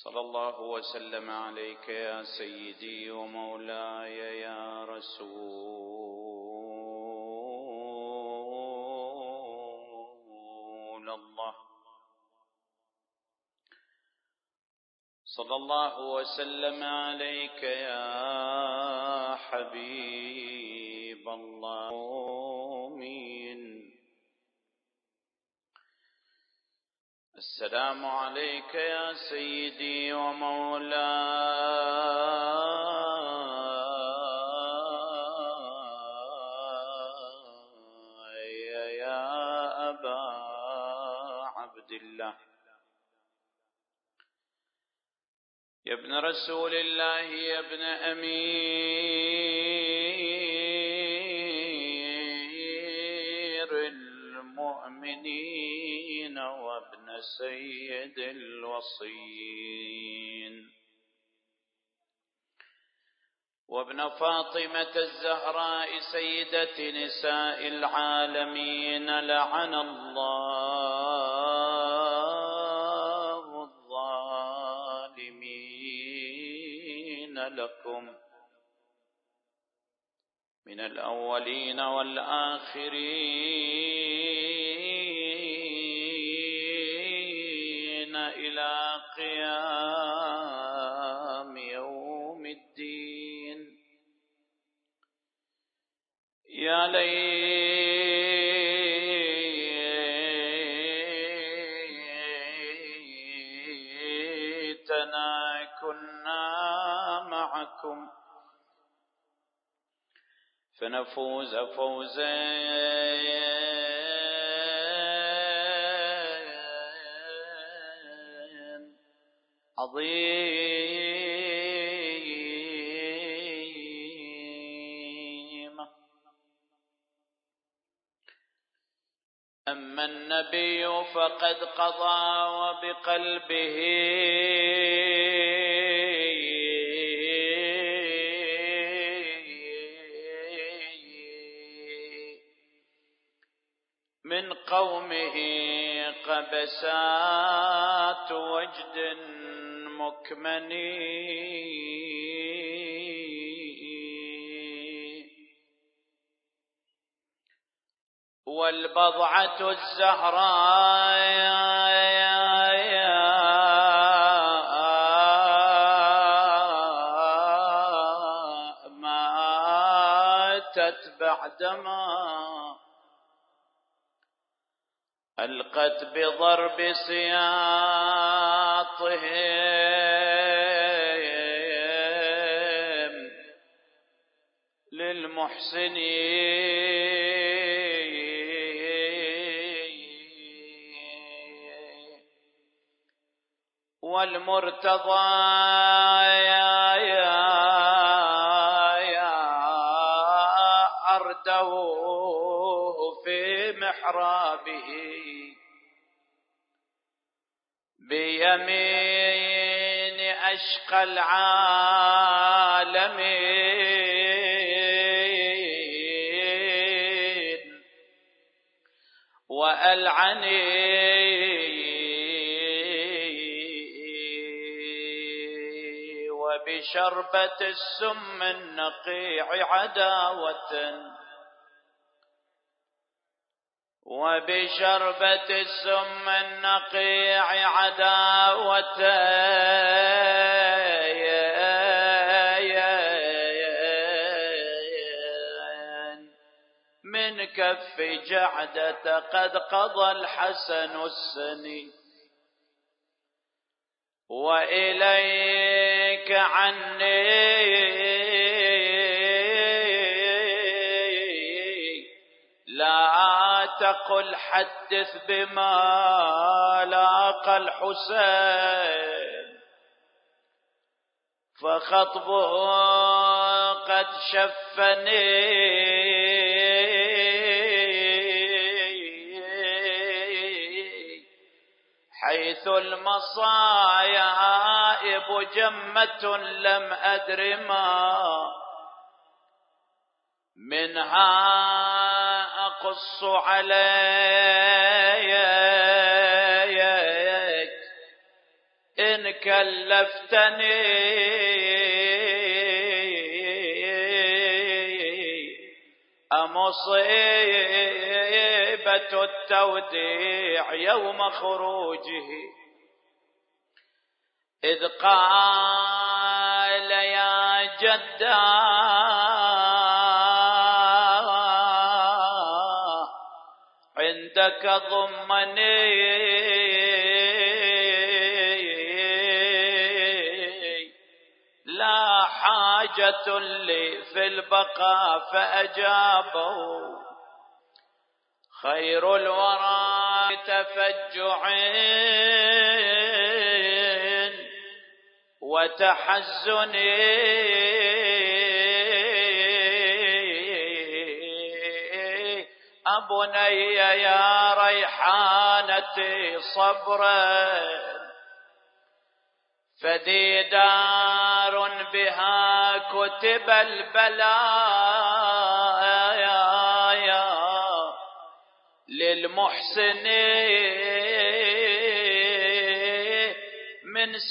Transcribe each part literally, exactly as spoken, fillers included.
صلى الله وسلم عليك يا سيدي ومولاي يا رسول الله. صلى الله وسلم عليك يا حبيب الله. آمين. السلام عليك يا سيدي ومولاي يا أبا عبد الله، يا ابن رسول الله، يا ابن أمير المؤمنين وابن سيد الوصيين وابن فاطمة الزهراء سيدة نساء العالمين. لعن الله الظالمين لكم من الأولين والآخرين إلى قيام يوم الدين. يا ليتنا كنا معكم فنفوز فوزا عظيما. أما النبي فقد قضى وبقلبه من قومه قبسات وجد مكمن، والبضعة الزهراء ماتت بعدما ألقت بضرب سياطهم للمحسنين. والمرتضى يا يا يا أردوه في محرابه بيمين أشقى العالمين وألعني وبشربة السم النقيع عداوة وبشربة السم النقيع عداوة من كف جعدة قد قضى الحسن السني. وإليك عني لا تقل حدث بما لاقى الحسين، فخطبه قد شفني حيث المصائب جمة لم أدر ما منها أقص عليك إن كلفتني أمصيبة التوديع يوم خروجه، إذ قال يا جدا عندك ضمني لا حاجة لي في البقاء، فأجابه خير الورى تفجع وتحزن أبني يا ريحانتي صبرا، فذي دار بها كتب البلايا للمحسن من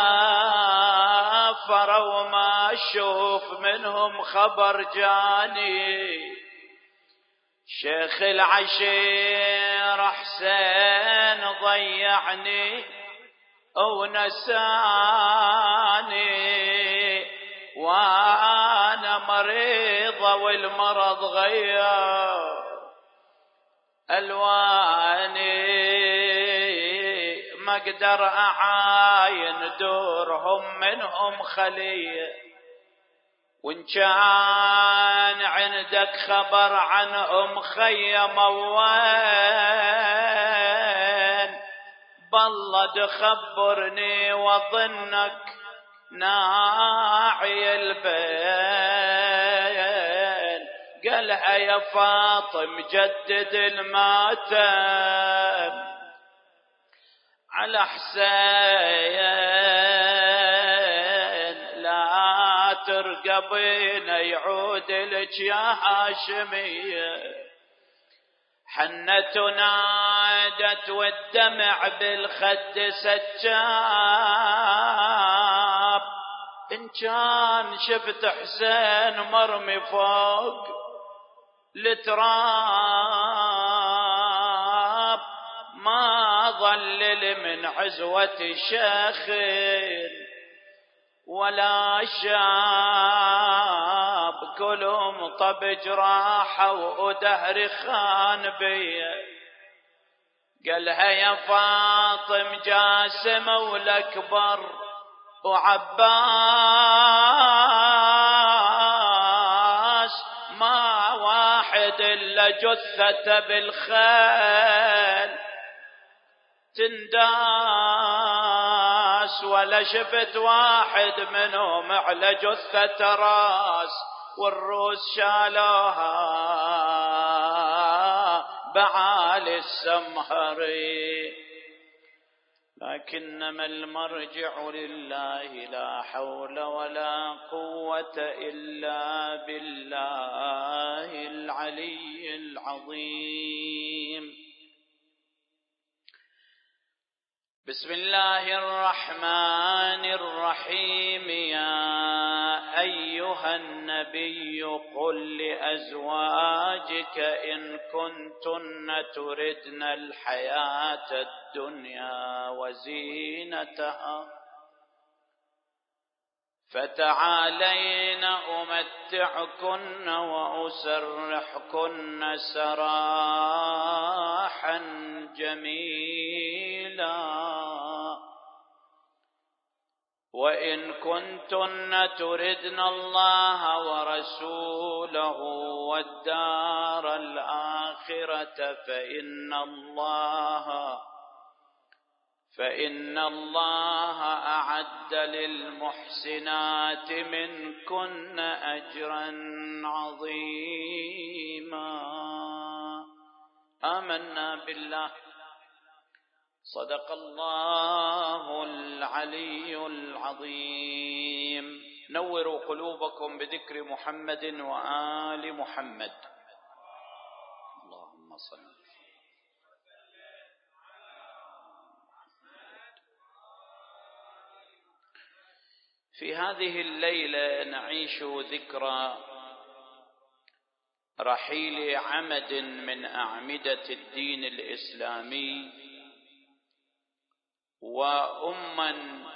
سافر وما اشوف منهم خبر جاني. شيخ العشير حسين ضيعني ونساني وانا مريضة والمرض غير الواني، ما اقدر اعاين دورهم منهم خليه، وان كان عندك خبر عنهم خيم وين بالله تخبرني وظنك ناعي البين. قالها يا فاطم جدد الماتم على حسين، لا ترقبين يعود لك يا هاشمية. حنت ونادت والدمع بالخد سجاب، إن كان شفت حسين مرمي فوق التراب ما ظلل من عزوة شيخ ولا شاب، كلهم طب جراحه ودهر خان بيه. قالها يا فاطم جاسم والأكبر وعباس ما واحد إلا جثة بالخيل تنداس، ولا شفت واحد منهم على جثة راس، والروس شالوها بعالي السمهري. لكنما المرجع لله، لا حول ولا قوة إلا بالله العلي العظيم. بسم الله الرحمن الرحيم. يا أيها النبي قل لأزواجك إن كنتن تردن الحياة الدنيا وزينتها فتعالين أمتعكن وأسرحكن سراحا جميلا، وإن كنتن تردن الله ورسوله والدار الآخرة فإن الله فإن الله أعد للمحسنات منكن أجرا عظيما. آمنا بالله، صدق الله العلي العظيم. نوروا قلوبكم بذكر محمد وآل محمد. اللهم صل. في هذه الليلة نعيش ذكرى رحيل عمد من أعمدة الدين الإسلامي وأما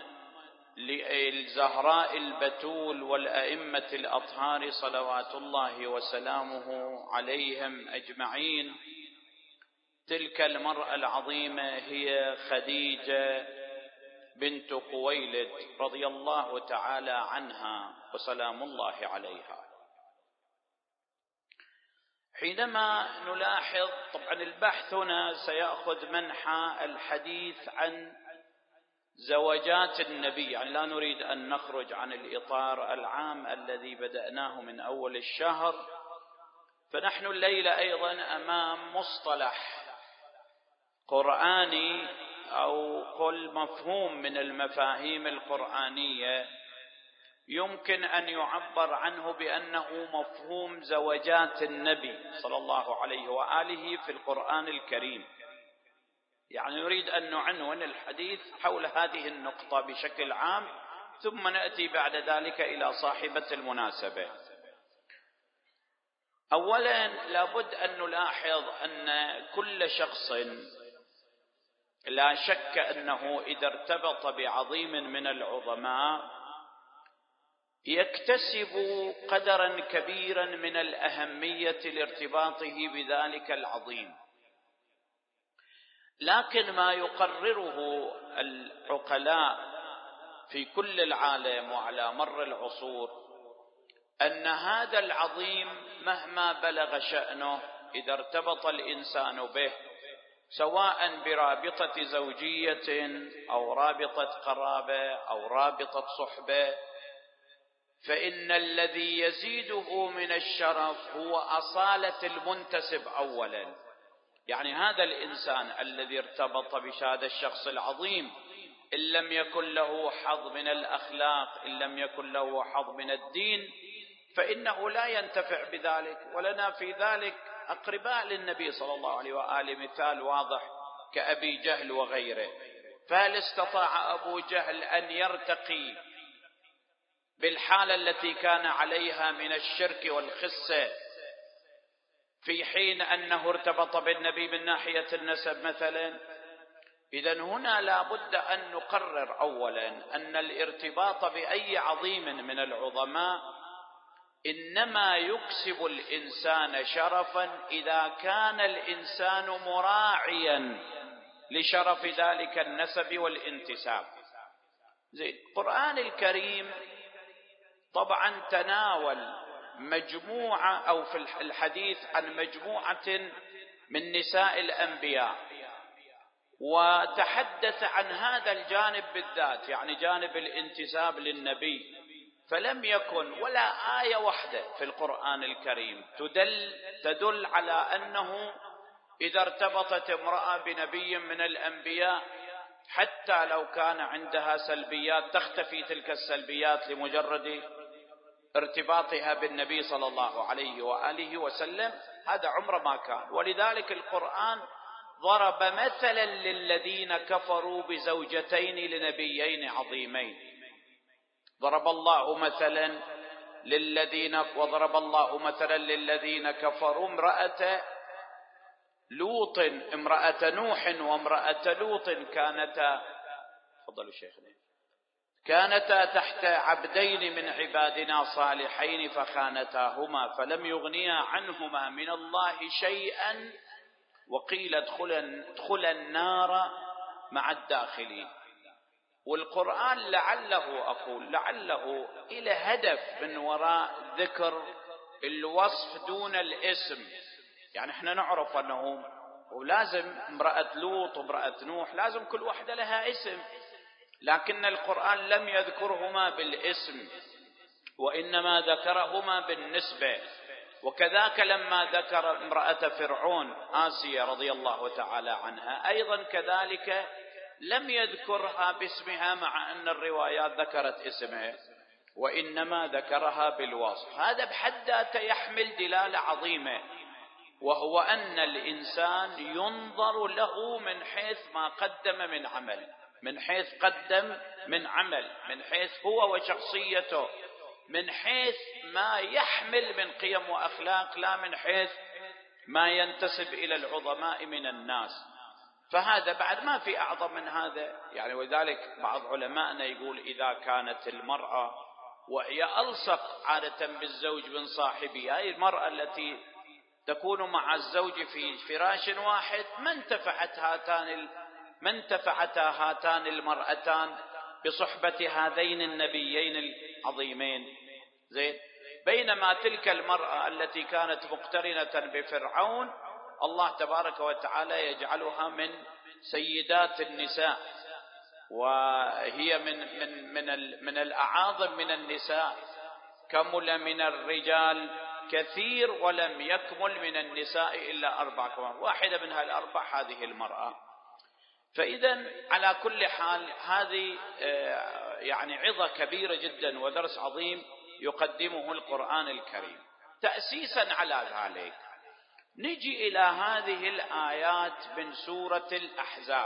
للزهراء البتول والأئمة الأطهار صلوات الله وسلامه عليهم أجمعين. تلك المرأة العظيمة هي خديجة بنت خويلد رضي الله تعالى عنها وسلام الله عليها. حينما نلاحظ، طبعا البحث هنا سيأخذ منحى الحديث عن زوجات النبي، يعني لا نريد أن نخرج عن الإطار العام الذي بدأناه من أول الشهر. فنحن الليلة أيضا أمام مصطلح قرآني أو قل مفهوم من المفاهيم القرآنية يمكن أن يعبر عنه بأنه مفهوم زوجات النبي صلى الله عليه وآله في القرآن الكريم. يعني نريد أن نعنون الحديث حول هذه النقطة بشكل عام، ثم نأتي بعد ذلك إلى صاحبة المناسبة. أولا لابد أن نلاحظ أن كل شخص لا شك أنه إذا ارتبط بعظيم من العظماء يكتسب قدرا كبيرا من الأهمية لارتباطه بذلك العظيم. لكن ما يقرره العقلاء في كل العالم وعلى مر العصور أن هذا العظيم مهما بلغ شأنه إذا ارتبط الإنسان به سواء برابطة زوجية أو رابطة قرابة أو رابطة صحبة، فإن الذي يزيده من الشرف هو أصالة المنتسب أولا. يعني هذا الإنسان الذي ارتبط بهذا الشخص العظيم إن لم يكن له حظ من الأخلاق، إن لم يكن له حظ من الدين، فإنه لا ينتفع بذلك. ولنا في ذلك أقرباء للنبي صلى الله عليه وآله، مثال واضح كأبي جهل وغيره. فهل استطاع أبو جهل أن يرتقي بالحالة التي كان عليها من الشرك والخسة في حين أنه ارتبط بالنبي من ناحية النسب مثلا؟ إذن هنا لا بد أن نقرر أولا أن الارتباط بأي عظيم من العظماء إنما يكسب الإنسان شرفا إذا كان الإنسان مراعيا لشرف ذلك النسب والانتساب. زين، القرآن الكريم طبعا تناول مجموعة أو في الحديث عن مجموعة من نساء الأنبياء وتحدث عن هذا الجانب بالذات، يعني جانب الانتساب للنبي. فلم يكن ولا آية واحدة في القرآن الكريم تدل تدل على أنه إذا ارتبطت امرأة بنبي من الأنبياء حتى لو كان عندها سلبيات تختفي تلك السلبيات لمجرد ارتباطها بالنبي صلى الله عليه وآله وسلم. هذا عمره ما كان. ولذلك القرآن ضرب مثلا للذين كفروا بزوجتين لنبيين عظيمين. ضرب الله مثلا للذين وضرب الله مثلا للذين كفروا امرأة لوط امرأة نوح وامرأة لوط كانتا تفضلوا شيخنا كانتا تحت عبدين من عبادنا صالحين فخانتاهما فلم يغنيا عنهما من الله شيئا وقيل ادخلا النار مع الداخلين. والقرآن لعله أقول لعله إلى هدف من وراء ذكر الوصف دون الاسم. يعني احنا نعرف أنه ولازم امرأة لوط وامرأة نوح لازم كل واحدة لها اسم، لكن القرآن لم يذكرهما بالاسم وإنما ذكرهما بالنسبة. وكذاك لما ذكر امرأة فرعون آسيا رضي الله تعالى عنها أيضا كذلك لم يذكرها باسمها مع أن الروايات ذكرت اسمها وإنما ذكرها بالوصف. هذا بحد ذاته يحمل دلالة عظيمة، وهو أن الإنسان ينظر له من حيث ما قدم من عمل. من حيث قدم من عمل، من حيث هو وشخصيته، من حيث ما يحمل من قيم وأخلاق، لا من حيث ما ينتسب إلى العظماء من الناس. فهذا بعد ما في أعظم من هذا يعني. ولذلك بعض علمائنا يقول إذا كانت المرأة وهي ألصق عادة بالزوج من صاحبها، هي المرأة التي تكون مع الزوج في فراش واحد، ما انتفعت هاتان ما انتفعتا هاتان المرأتان بصحبة هذين النبيين العظيمين. زين. بينما تلك المرأة التي كانت مقترنة بفرعون الله تبارك وتعالى يجعلها من سيدات النساء، وهي من من من من الأعاظم من النساء. كمل من الرجال كثير ولم يكمل من النساء إلا أربع كمان، واحدة من هالأربع هذه المرأة. فإذا على كل حال هذه يعني عظة كبيرة جدا ودرس عظيم يقدمه القرآن الكريم. تأسيسا على ذلك نجي إلى هذه الآيات من سورة الأحزاب.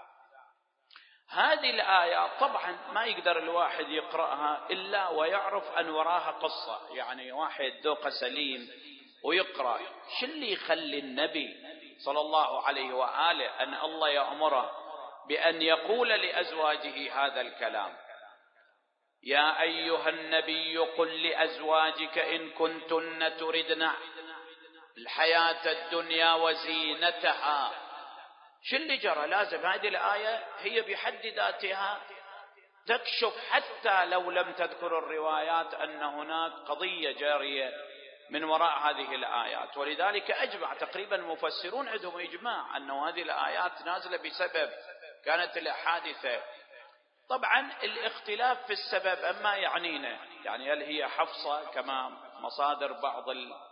هذه الآيات طبعا ما يقدر الواحد يقرأها إلا ويعرف أن وراها قصة، يعني واحد ذوقه سليم ويقرأ شو اللي يخلي النبي صلى الله عليه وآله أن الله يأمره بأن يقول لأزواجه هذا الكلام: يا أيها النبي قل لأزواجك إن كنتن تردن الحياة الدنيا وزينتها. شو اللي جرى؟ لازم هذه الآية هي بحد ذاتها تكشف حتى لو لم تذكر الروايات أن هناك قضية جارية من وراء هذه الآيات. ولذلك أجمع تقريبا المفسرون عندهم إجماع أن هذه الآيات نازلة بسبب كانت الحادثة. طبعا الاختلاف في السبب أما يعنينا، يعني هل هي حفصة كما مصادر بعض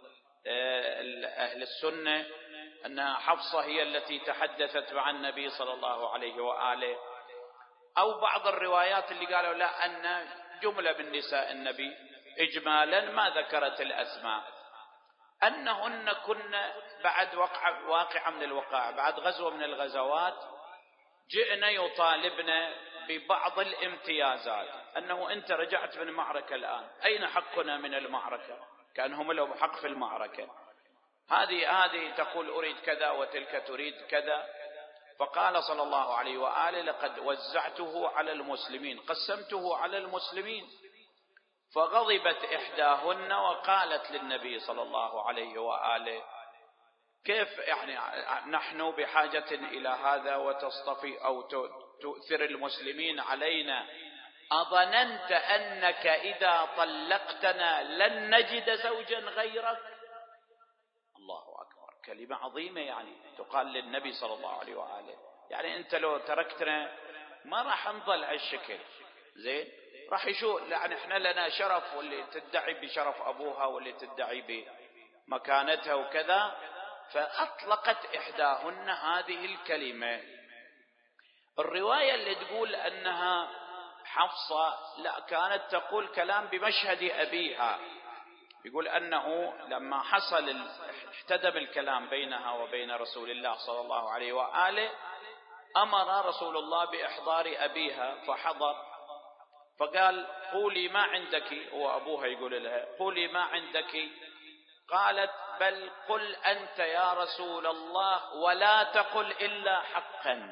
أهل السنة أنها حفصة هي التي تحدثت مع النبي صلى الله عليه وآله، أو بعض الروايات اللي قالوا لا أن جملة من نساء النبي إجمالا ما ذكرت الأسماء، أنهن كن بعد وقع واقع من الوقائع، بعد غزوة من الغزوات جئنا يطالبنا ببعض الامتيازات، أنه أنت رجعت من معركة الآن أين حقنا من المعركة؟ كأنهم لهم حق في المعركة. هذه هذه تقول أريد كذا وتلك تريد كذا. فقال صلى الله عليه وآله: لقد وزعته على المسلمين، قسمته على المسلمين. فغضبت إحداهن وقالت للنبي صلى الله عليه وآله: كيف يعني نحن بحاجة إلى هذا وتصطفي أو تؤثر المسلمين علينا؟ أظننت أنك إذا طلقتنا لن نجد زوجا غيرك؟ الله أكبر، كلمة عظيمة يعني تقال للنبي صلى الله عليه وآله. يعني أنت لو تركتنا ما راح نظل هالشكل. زين، راح يشوف يعني احنا لنا شرف، واللي تدعي بشرف أبوها واللي تدعي بمكانتها وكذا. فأطلقت إحداهن هذه الكلمة. الرواية اللي تقول أنها حفصة لا، كانت تقول كلام بمشهد أبيها، يقول أنه لما حصل احتدم الكلام بينها وبين رسول الله صلى الله عليه وآله أمر رسول الله بإحضار أبيها فحضر، فقال: قولي ما عندك، وأبوها يقول لها: قولي ما عندك. قالت: بل قل أنت يا رسول الله ولا تقل إلا حقا.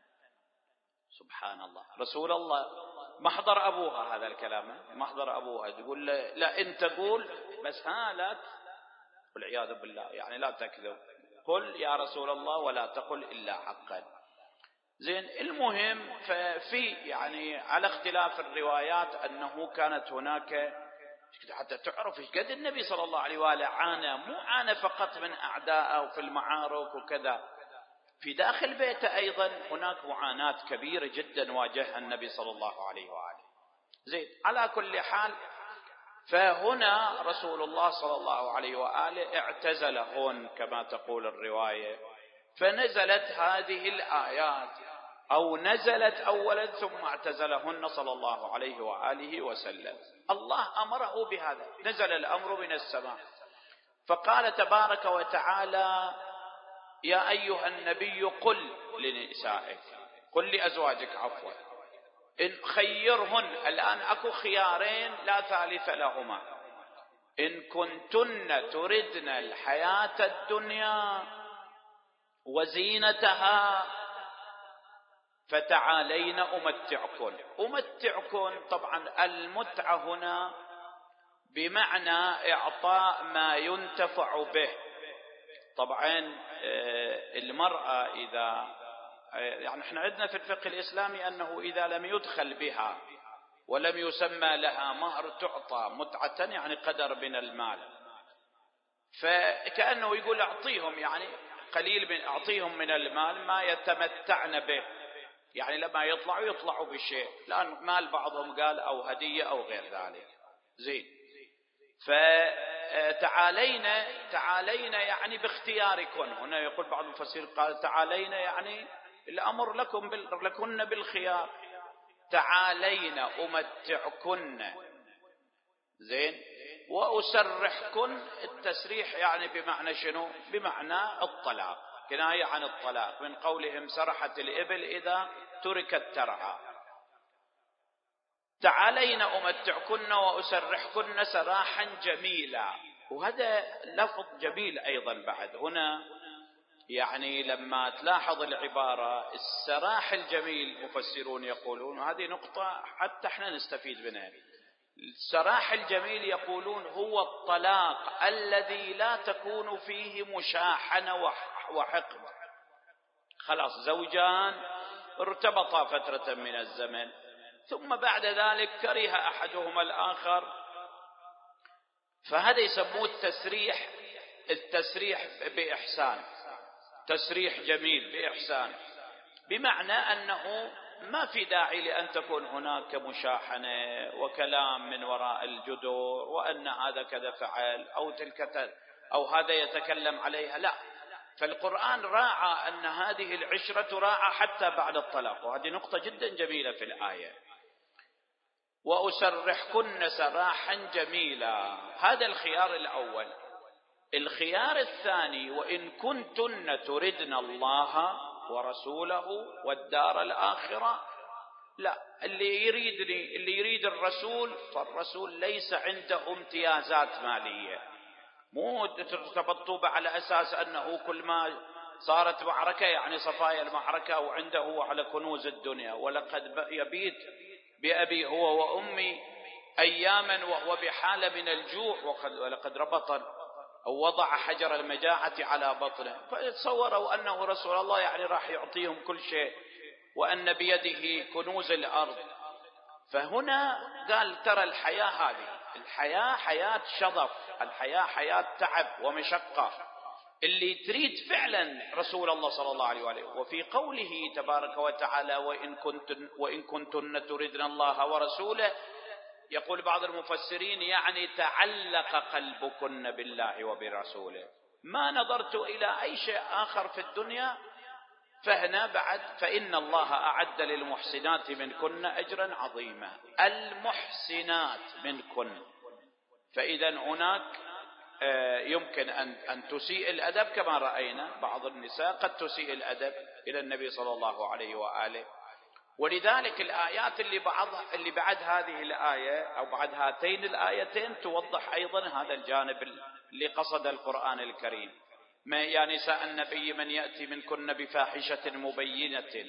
سبحان الله، رسول الله محضر أبوها هذا الكلام، محضر أبوها تقول لا أنت قول بس ها لا، والعياذ بالله يعني لا تكذب، قل يا رسول الله ولا تقل إلا حقا. زين، المهم ففي يعني على اختلاف الروايات أنه كانت هناك حتى تعرف ايش قد النبي صلى الله عليه وآله عانى، مو عانى فقط من أعداءه وفي المعارك وكذا، في داخل بيته أيضا هناك معاناة كبيرة جدا واجهها النبي صلى الله عليه وآله. زين، على كل حال فهنا رسول الله صلى الله عليه وآله اعتزلهن كما تقول الرواية، فنزلت هذه الآيات، أو نزلت أولا ثم اعتزلهن صلى الله عليه وآله وسلم. الله أمره بهذا، نزل الأمر من السماء، فقال تبارك وتعالى: يا أيها النبي قل لنسائك. قل لأزواجك عفوا إن خيرهن، الآن أكو خيارين لا ثالث لهما، إن كنتن تردن الحياة الدنيا وزينتها فتعالين أمتعكن. أمتعكن طبعا المتعة هنا بمعنى إعطاء ما ينتفع به. طبعا المرأة إذا يعني احنا عندنا في الفقه الإسلامي أنه إذا لم يدخل بها ولم يسمى لها مهر تعطى متعة، يعني قدر من المال، فكأنه يقول أعطيهم يعني قليل من أعطيهم من المال ما يتمتعن به، يعني لما يطلعوا يطلعوا بشيء، لأن مال بعضهم قال أو هدية أو غير ذلك. زين، فتعالينا تعالينا يعني باختياركن. هنا يقول بعض المفسرين قال تعالينا يعني الأمر لكم بال... لكن بالخيار. تعالين أمتعكن، زين، وأسرحكن. التسريح يعني بمعنى شنو؟ بمعنى الطلاق، كناية عن الطلاق، من قولهم سرحت الإبل إذا تركت ترعى. تعالين أمتعكن وأسرحكن سراحا جميلا. وهذا لفظ جميل أيضا بعد هنا، يعني لما تلاحظ العبارة السراح الجميل، مفسرون يقولون، وهذه نقطة حتى احنا نستفيد منها، السراح الجميل يقولون هو الطلاق الذي لا تكون فيه مشاحنة وحقد. خلاص زوجان ارتبطا فترة من الزمن، ثم بعد ذلك كره أحدهما الآخر، فهذا يسموه التسريح، التسريح بإحسان، تسريح جميل بإحسان، بمعنى أنه ما في داعي لأن تكون هناك مشاحنة وكلام من وراء الجدر، وأن هذا كذا فعل أو تلك أو هذا يتكلم عليها، لا. فالقرآن راعى أن هذه العشرة تراعى حتى بعد الطلاق، وهذه نقطة جدا جميلة في الآية. وأسرحكن سراحا جميلا، هذا الخيار الأول. الخيار الثاني وإن كنتن تردن الله ورسوله والدار الآخرة، لا، اللي يريدني اللي يريد الرسول، فالرسول ليس عنده امتيازات مالية، مو ترتبطوا على أساس أنه كل ما صارت معركة يعني صفايا المعركة وعنده على كنوز الدنيا. ولقد يبيت بأبي هو وأمي أياما وهو بحالة من الجوع، ولقد ربط أو وضع حجر المجاعة على بطنه، فتصوروا أنه رسول الله يعني راح يعطيهم كل شيء وأن بيده كنوز الأرض. فهنا قال ترى الحياة هذه الحياة حياة شظف، الحياة حياة تعب ومشقة، اللي تريد فعلا رسول الله صلى الله عليه وآله. وفي قوله تبارك وتعالى وإن كنتن, وإن كنتن تردن الله ورسوله، يقول بعض المفسرين يعني تعلق قلبكن بالله وبرسوله، ما نظرت إلى أي شيء آخر في الدنيا. فهنا بعد فإن الله أعد للمحسنات منكن أجرا عظيما. المحسنات منكن، فإذا هناك يمكن أن تسيء الأدب كما رأينا، بعض النساء قد تسيء الأدب إلى النبي صلى الله عليه وآله. ولذلك الآيات اللي بعض اللي بعد هذه الآية أو بعد هاتين الآيتين توضح أيضا هذا الجانب اللي قصد القرآن الكريم. ما يا نساء النبي من يأتي منكن بفاحشة مبينة،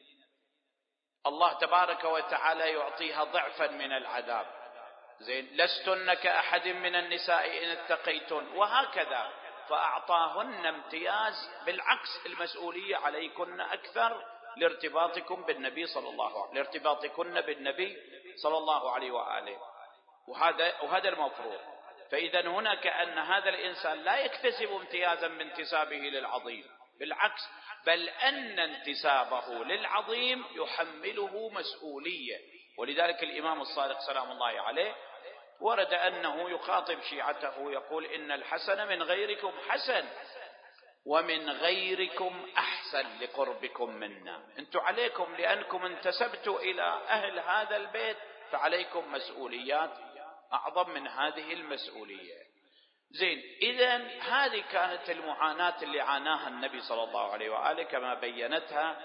الله تبارك وتعالى يعطيها ضعفا من العذاب. زين، لستن كأحد من النساء إن اتقيتن، وهكذا. فأعطاهن امتياز، بالعكس المسؤولية عليكن أكثر لارتباطكم بالنبي صلى الله عليه وآله، لارتباطكن بالنبي صلى الله عليه وآله، وهذا وهذا المفروض. فإذا هنا كأن هذا الإنسان لا يكتسب امتيازا من انتسابه للعظيم، بالعكس، بل أن انتسابه للعظيم يحمله مسؤولية. ولذلك الإمام الصادق سلام الله عليه ورد أنه يخاطب شيعته يقول إن الحسن من غيركم حسن ومن غيركم أحسن لقربكم منا. أنتم عليكم لأنكم انتسبتوا إلى أهل هذا البيت فعليكم مسؤوليات أعظم من هذه المسؤولية. زين، إذن هذه كانت المعاناة اللي عاناها النبي صلى الله عليه وآله كما بينتها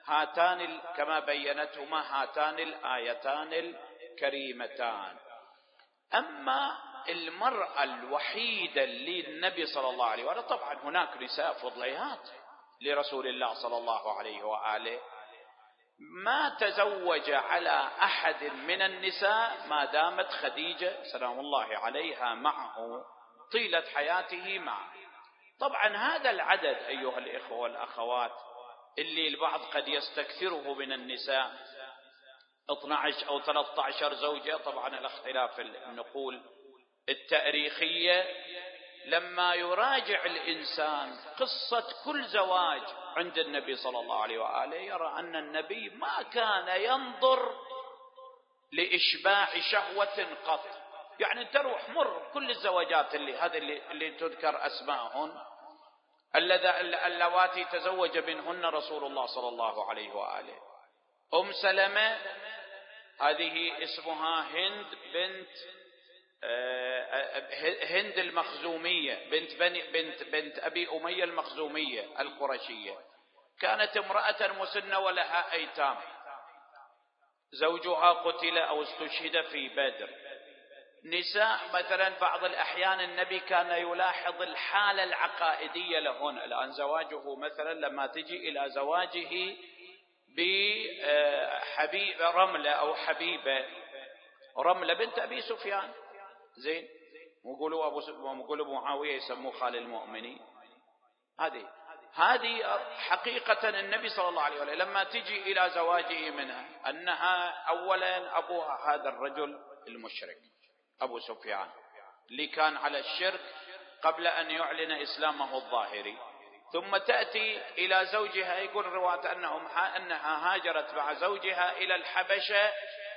هاتان كما بينتهما هاتان الآيتان الكريمتان. أما المرأة الوحيدة للنبي صلى الله عليه وآله، طبعا هناك نساء فضليات لرسول الله صلى الله عليه وآله، ما تزوج على أحد من النساء ما دامت خديجة سلام الله عليها معه طيلة حياته معه. طبعا هذا العدد أيها الإخوة والأخوات اللي البعض قد يستكثره من النساء اثني عشر أو ثلاثة عشر زوجة، طبعا الاختلاف النقول التاريخية، لما يراجع الإنسان قصة كل زواج عند النبي صلى الله عليه وآله يرى أن النبي ما كان ينظر لإشباع شهوة قط. يعني تروح مر كل الزواجات اللي هذه اللي, اللي تذكر أسماءهن اللواتي تزوج منهن رسول الله صلى الله عليه وآله. أم سلمة هذه اسمها هند بنت هند المخزومية بنت بني بنت بنت أبي أمية المخزومية القرشية، كانت امرأة مسنة ولها أيتام، زوجها قتل أو استشهد في بدر. نساء مثلا بعض الأحيان النبي كان يلاحظ الحالة العقائدية لهن. الآن زواجه مثلا لما تجي إلى زواجه بحبيب رملة أو حبيبة رملة بنت أبي سفيان، زين، ويقولوا أبو ويقولوا معاوية يسموه خال المؤمنين. هذه هذه حقيقة النبي صلى الله عليه وسلم لما تجي إلى زواجه منها أنها أولا أبوها هذا الرجل المشرك أبو سفيان اللي كان على الشرك قبل أن يعلن إسلامه الظاهري، ثم تأتي إلى زوجها، يقول الرواة أنهم أنها هاجرت مع زوجها إلى الحبشة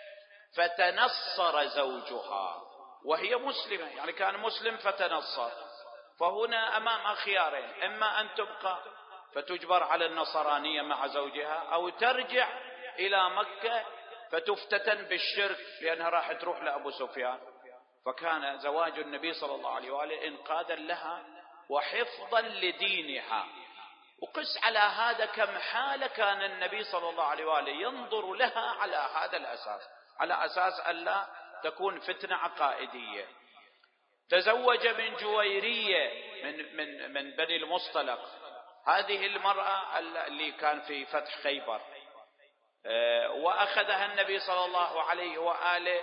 فتنصر زوجها وهي مسلمة، يعني كان مسلم فتنصر. فهنا أمام خيارين، إما أن تبقى فتجبر على النصرانية مع زوجها، أو ترجع إلى مكة فتفتتن بالشرك لأنها راح تروح لأبو سفيان. فكان زواج النبي صلى الله عليه وآله إنقاذا لها وحفظا لدينها. وقس على هذا كم حالة كان النبي صلى الله عليه وآله ينظر لها على هذا الأساس، على أساس ألا تكون فتنة عقائدية. تزوج من جويرية من, من, من بني المصطلق، هذه المرأة اللي كان في فتح خيبر، وأخذها النبي صلى الله عليه وآله،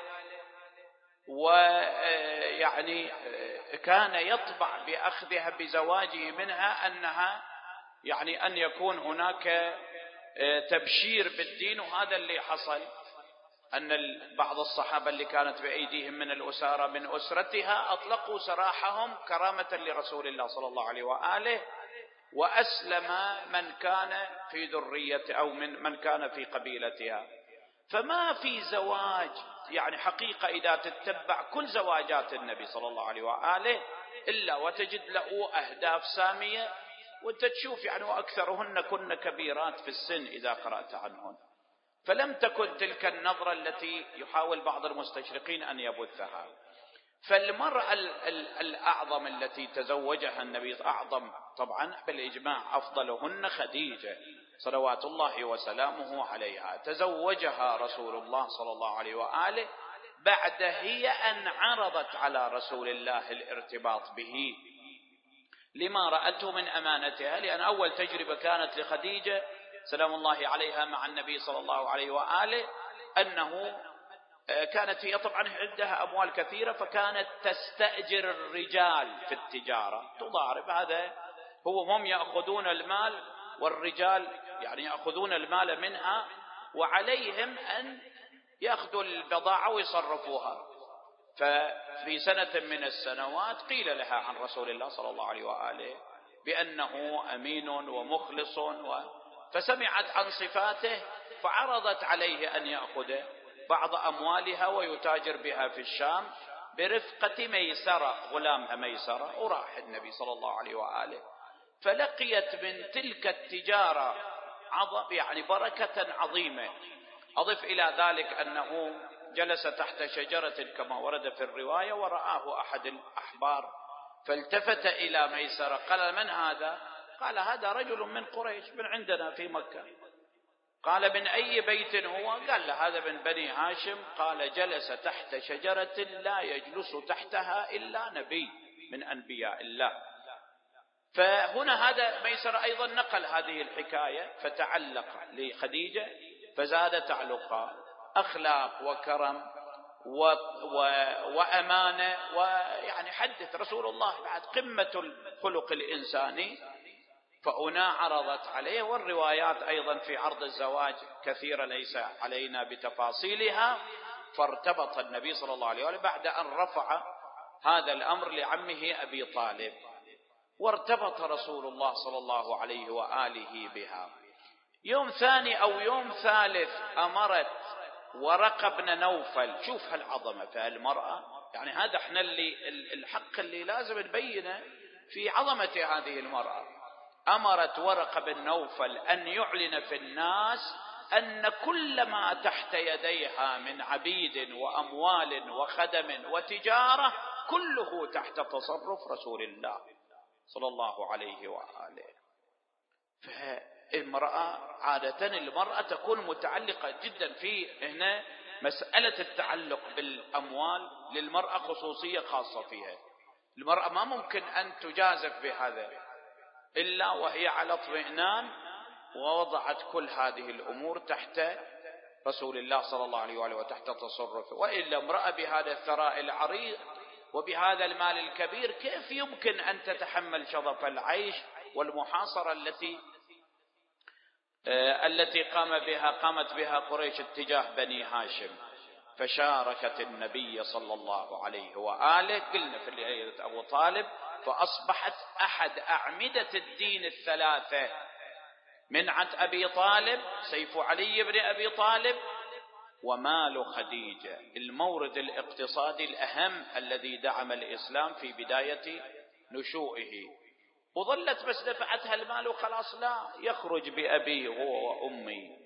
ويعني كان يطبع بأخذها بزواجه منها أنها يعني أن يكون هناك تبشير بالدين. وهذا اللي حصل، أن بعض الصحابة اللي كانت بأيديهم من الأسارة من أسرتها أطلقوا سراحهم كرامة لرسول الله صلى الله عليه وآله، وأسلم من كان في ذرية أو من من كان في قبيلتها. فما في زواج يعني حقيقة إذا تتبع كل زواجات النبي صلى الله عليه وآله إلا وتجد له أهداف سامية، وانت تشوف يعني وأكثرهن كن كبيرات في السن إذا قرأت عنهن. فلم تكن تلك النظرة التي يحاول بعض المستشرقين أن يبثها. فالمرأة الأعظم التي تزوجها النبي أعظم طبعا بالإجماع أفضلهن خديجة صلوات الله وسلامه عليها، تزوجها رسول الله صلى الله عليه وآله بعد هي أن عرضت على رسول الله الارتباط به لما رأته من أمانتها. لأن أول تجربة كانت لخديجة سلام الله عليها مع النبي صلى الله عليه وآله أنه كانت هي طبعا عندها أموال كثيرة، فكانت تستأجر الرجال في التجارة تضارب. هذا هو هم يأخذون المال والرجال يعني يأخذون المال منها، وعليهم أن يأخذوا البضاعة ويصرفوها. ففي سنة من السنوات قيل لها عن رسول الله صلى الله عليه وآله بأنه أمين ومخلص و... فسمعت عن صفاته فعرضت عليه أن يأخذ بعض أموالها ويتاجر بها في الشام برفقة ميسرة، غلامها ميسرة. وراح النبي صلى الله عليه وآله فلقيت من تلك التجارة عظم يعني بركة عظيمة. أضف إلى ذلك أنه جلس تحت شجرة كما ورد في الرواية ورآه أحد الأحبار فالتفت إلى ميسرة قال: من هذا؟ قال: هذا رجل من قريش من عندنا في مكة. قال من أي بيت هو؟ قال له هذا من بني هاشم. قال جلس تحت شجرة لا يجلس تحتها إلا نبي من أنبياء الله. فهنا هذا ميسر أيضا نقل هذه الحكاية، فتعلق لخديجة فزاد تعلقا، أخلاق وكرم و... و... وأمانة، ويعني حدث رسول الله بعد قمة الخلق الإنساني. فهنا عرضت عليه، والروايات أيضا في عرض الزواج كثيرة ليس علينا بتفاصيلها. فارتبط النبي صلى الله عليه وسلم بعد أن رفع هذا الأمر لعمه أبي طالب، وارتبط رسول الله صلى الله عليه وآله بها. يوم ثاني أو يوم ثالث أمرت ورقة بن نوفل. شوف هالعظمة في المرأة، يعني هذا احنا اللي الحق اللي لازم نبينه في عظمة هذه المرأة. أمرت ورقة بن نوفل أن يعلن في الناس أن كل ما تحت يديها من عبيد وأموال وخدم وتجارة كله تحت تصرف رسول الله صلى الله عليه وآله. فالمرأة عادة المرأة تكون متعلقة جدا في هنا مسألة التعلق بالأموال. للمرأة خصوصية خاصة فيها، المرأة ما ممكن أن تجازف بهذا إلا وهي على اطمئنان ووضعت كل هذه الأمور تحت رسول الله صلى الله عليه وآله وتحت تصرفه. وإلا امرأة بهذا الثراء العريض وبهذا المال الكبير كيف يمكن أن تتحمل شظف العيش والمحاصرة التي آه التي قام بها قامت بها قريش اتجاه بني هاشم. فشاركت النبي صلى الله عليه وآله، قلنا في ليلة أبو طالب، فأصبحت أحد أعمدة الدين الثلاثة: منعة أبي طالب، سيف علي بن أبي طالب، ومال خديجة، المورد الاقتصادي الأهم الذي دعم الإسلام في بداية نشوئه. وظلت بس دفعتها المال وخلاص لا، يخرج بأبيه هو وأمي.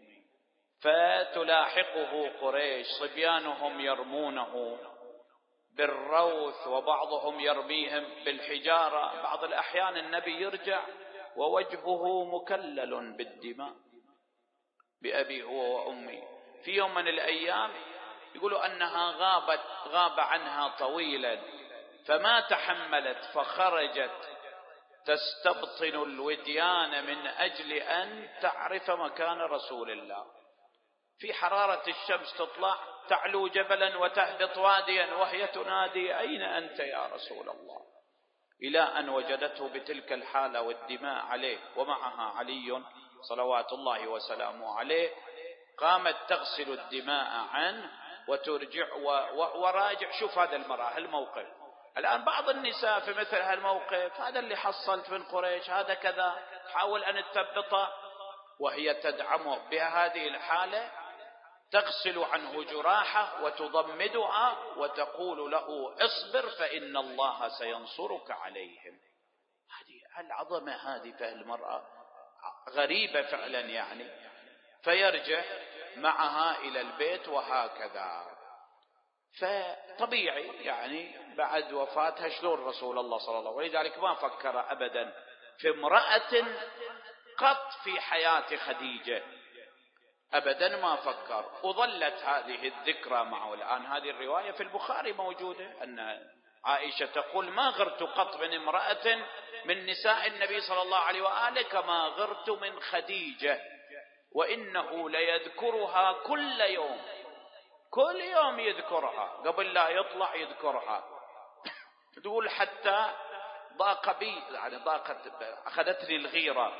فتلاحقه قريش، صبيانهم يرمونه بالروث وبعضهم يرميهم بالحجارة. بعض الأحيان النبي يرجع ووجهه مكلل بالدماء بأبي هو وأمي. في يوم من الأيام يقولوا أنها غابت غاب عنها طويلا فما تحملت، فخرجت تستبطن الوديان من أجل أن تعرف مكان رسول الله. في حرارة الشمس تطلع تعلو جبلا وتهبط واديا وهي تنادي أين أنت يا رسول الله، إلى أن وجدته بتلك الحالة والدماء عليه ومعها علي صلوات الله وسلامه عليه. قامت تغسل الدماء عنه وترجع وهو راجع. شوف هذا المرأة هالموقف. الآن بعض النساء في مثل هالموقف، هذا اللي حصلت من قريش، هذا كذا، تحاول أن تثبطه، وهي تدعمه بهذه الحالة، تغسل عنه جراحه وتضمدها وتقول له اصبر فإن الله سينصرك عليهم. هذه العظمة هذه في المرأة غريبة فعلا يعني. فيرجع معها إلى البيت وهكذا. فطبيعي يعني بعد وفاتها شلون رسول الله صلى الله عليه وسلم، ولذلك ما فكر أبدا في امرأة قط في حياة خديجة، أبدا ما فكر. وظلت هذه الذكرى معه. الآن هذه الرواية في البخاري موجودة أن عائشة تقول ما غرت قط من امرأة من نساء النبي صلى الله عليه وآله كما غرت من خديجة، وإنه ليذكرها كل يوم، كل يوم يذكرها قبل لا يطلع يذكرها. تقول حتى ضاق بي، يعني ضاقت أخذتني الغيرة،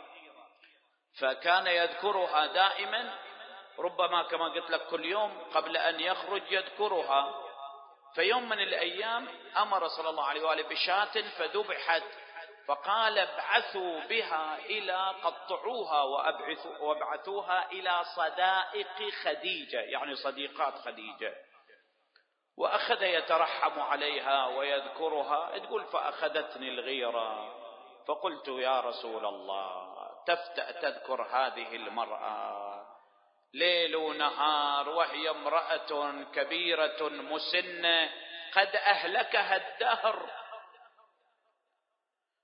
فكان يذكرها دائما، ربما كما قلت لك كل يوم قبل أن يخرج يذكرها. فيوم من الأيام أمر صلى الله عليه وآله بشاة فذبحت، فقال ابعثوا بها إلى قطعوها وابعثوها إلى صدائق خديجة، يعني صديقات خديجة. وأخذ يترحم عليها ويذكرها. تقول فأخذتني الغيرة فقلت يا رسول الله تفتأ تذكر هذه المرأة ليل ونهار وهي امرأة كبيرة مسنة قد أهلكها الدهر،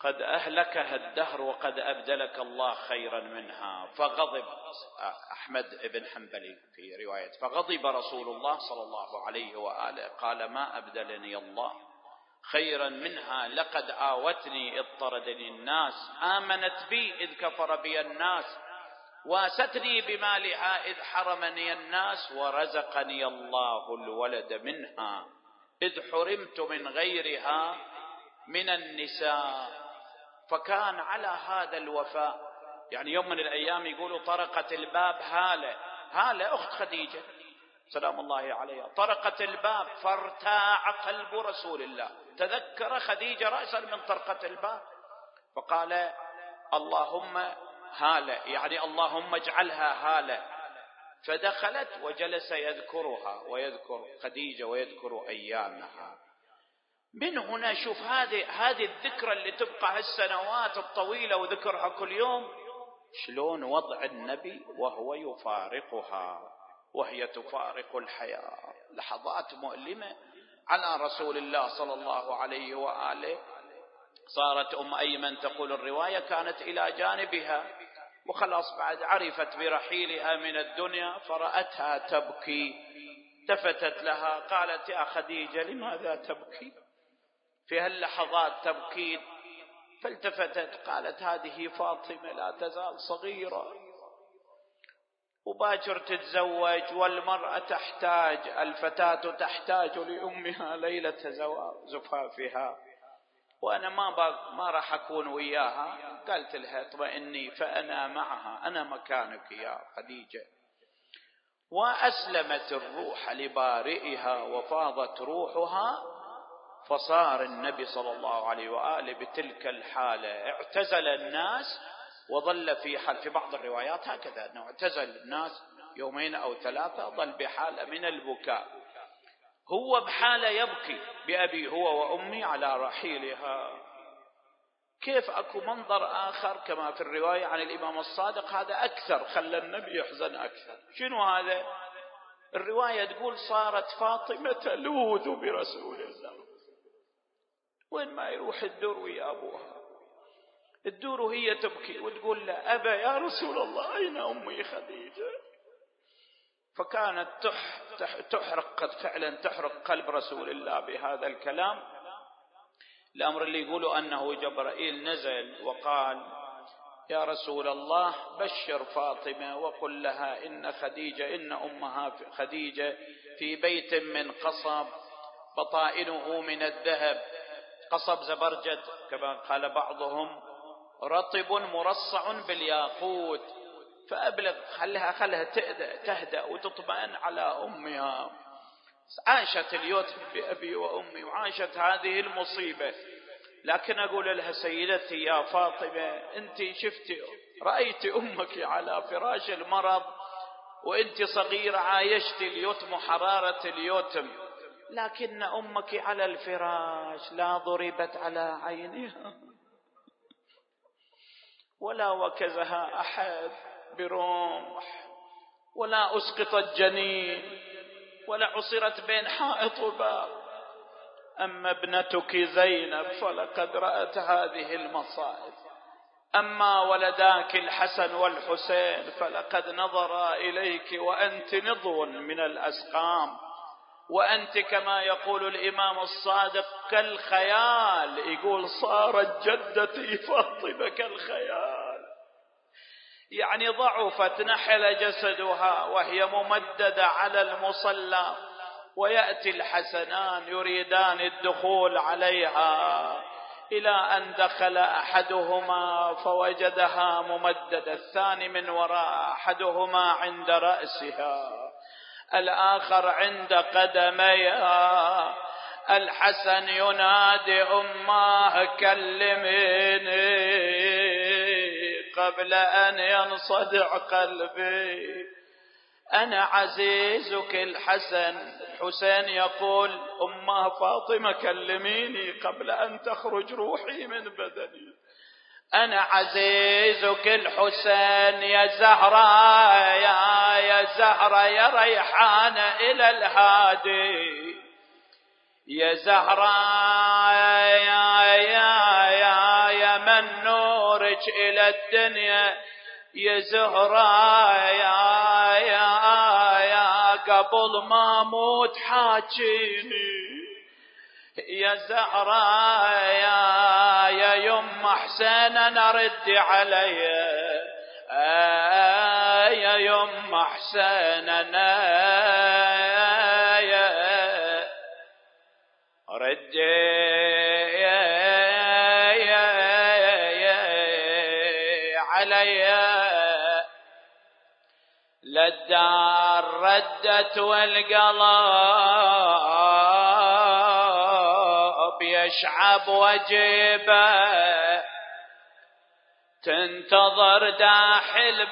قد أهلكها الدهر وقد أبدلك الله خيرا منها. فغضب أحمد بن حنبل في رواية، فغضب رسول الله صلى الله عليه وآله قال: ما أبدلني الله خيرا منها، لقد آوتني إذ طردني الناس، آمنت بي إذ كفر بي الناس، واستني بمالها إذ حرمني الناس، ورزقني الله الولد منها إذ حرمت من غيرها من النساء. فكان على هذا الوفاء. يعني يوم من الأيام يقولوا طرقت الباب هالة، هالة أخت خديجة سلام الله عليها، طرقت الباب فارتاع قلب رسول الله، تذكر خديجة رأسا من طرقة الباب، فقال: اللهم هالة، يعني اللهم اجعلها هالة. فدخلت وجلس يذكرها ويذكر خديجة ويذكر أيامها. من هنا شوف هذه هذه الذكرى اللي تبقى هالسنوات الطويلة وذكرها كل يوم، شلون وضع النبي وهو يفارقها وهي تفارق الحياة. لحظات مؤلمة على رسول الله صلى الله عليه وآله. صارت أم أيمن تقول الرواية كانت إلى جانبها وخلاص بعد عرفت برحيلها من الدنيا، فرأتها تبكي، التفتت لها قالت: يا خديجة لماذا تبكي؟ في هاللحظات تبكين. فالتفتت قالت: هذه فاطمة لا تزال صغيرة وباكر تتزوج، والمرأة تحتاج، الفتاة تحتاج لأمها ليلة زفافها، وأنا ما ما راح أكون وياها. قالت لها: اطمئني فأنا معها، أنا مكانك يا خديجة. وأسلمت الروح لبارئها وفاضت روحها. فصار النبي صلى الله عليه وآله بتلك الحالة، اعتزل الناس وظل في حال، في بعض الروايات هكذا أنه اعتزل الناس يومين أو ثلاثة، ظل بحالة من البكاء، هو بحالة يبكي بأبي هو وأمي على رحيلها. كيف أكو منظر آخر كما في الرواية عن الإمام الصادق، هذا أكثر، خلى النبي يحزن أكثر. شنو هذا؟ الرواية تقول: صارت فاطمة تلوذ برسول الله، وين ما يروح الدور ويا أبوها، الدور وهي تبكي وتقول له: أبا يا رسول الله أين أمي خديجة؟ فكانت تح تح تحرق، قد فعلا تحرق قلب رسول الله بهذا الكلام. الأمر اللي يقولوا أنه جبرائيل نزل وقال: يا رسول الله بشر فاطمة وقل لها إن خديجة إن أمها خديجة في بيت من قصب بطائنه من الذهب، قصب زبرجد كما قال بعضهم، رطب مرصع بالياقوت، فأبلغ خلها خلها تهدأ وتطمئن على أمها. عاشت اليتم بأبي وأمي وعاشت هذه المصيبة، لكن أقول لها: سيدتي يا فاطمة، أنت شفتي رأيت أمك على فراش المرض وأنت صغيرة، عايشت اليتم وحرارة اليتم، لكن أمك على الفراش لا ضربت على عينها ولا وكزها أحد برمح ولا أسقطت جنين ولا عصرت بين حائط وباب. أما ابنتك زينب فلقد رأت هذه المصائب، أما ولداك الحسن والحسين فلقد نظرا إليك وأنت نضو من الأسقام، وأنت كما يقول الإمام الصادق كالخيال، يقول: صارت جدتي فاطمة كالخيال، يعني ضعفت نحل جسدها وهي ممددة على المصلى، ويأتي الحسنان يريدان الدخول عليها، إلى أن دخل أحدهما فوجدها ممددة، الثاني من وراء، أحدهما عند رأسها الآخر عند قدميها. الحسن ينادي: أماه كلميني قبل أن ينصدع قلبي، أنا عزيزك الحسن. حسين يقول: أماه فاطمة كلميني قبل أن تخرج روحي من بدني، أنا عزيزك الحسين يا زهراء يا يا زهراء يا ريحانة إلى الهادي، يا زهراء يا يا يا يا الدنيا يا زهرة يا يا يا قبل ما موت حاجيني يا زهرة يا يا يم حسين انا ردي علي يا يم حسين انا يا ردي علي للدار ردت والقلب يشعب وجيبه تنتظر داح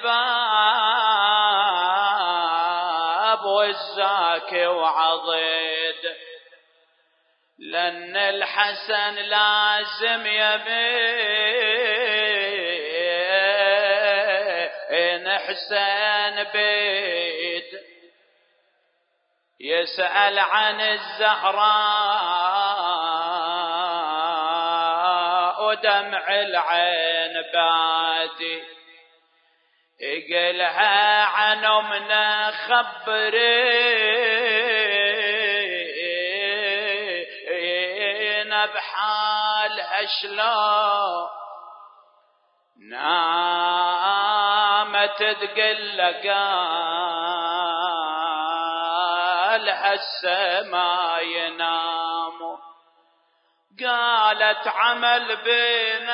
الباب والزاكي وعضيد لأن الحسن لازم يبين حسين بيد يسأل عن الزهراء ودمع العين بادي يقلها عن أمنا خبرينا بحالها شلون نامت تقل قال هسه ما ينام قالت عمل بين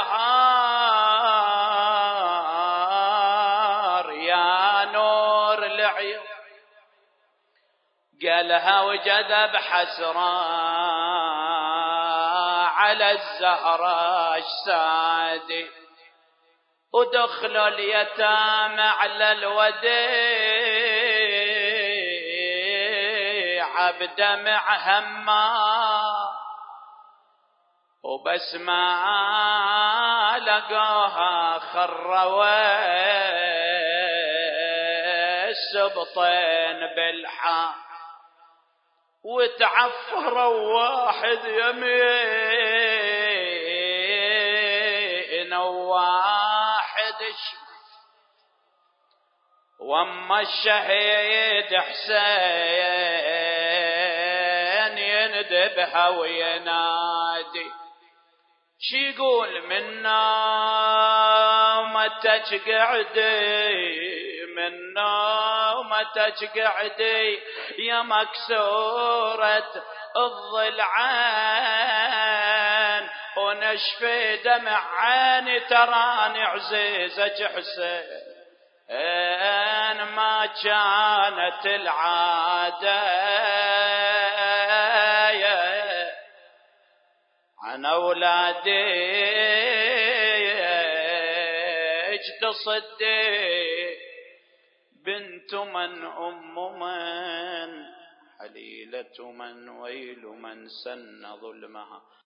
الدهار يا نور العيون قالها وجذب حسرة على الزهراء السادي ودخلوا اليتامى على الوديع بدمع هما وبس ما لقوها خروا السبطين بالحا وتعفروا واحد يمين وواحد شمال واما الشهيد حسين يندبها وينادي شي يقول منا ما تقعدي منا ما تقعدي يا مكسورة الضلعان ونشفي دمع عيني تراني عزيزك حسين إن ما كانت العادة عن أولادي تصدي بنت من أم من حليلة من ويل من سن ظلمها